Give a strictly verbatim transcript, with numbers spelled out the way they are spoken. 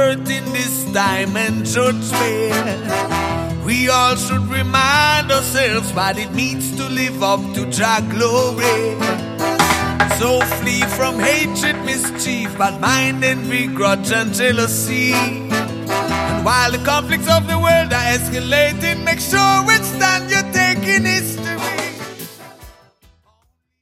earth in this time and judgment. We all should remind ourselves what it means to live up to Jah glory. So flee from hatred, mischief, bad mind, envy, grudge and jealousy. And while the conflicts of the world are escalating, make sure which stand you're taking history.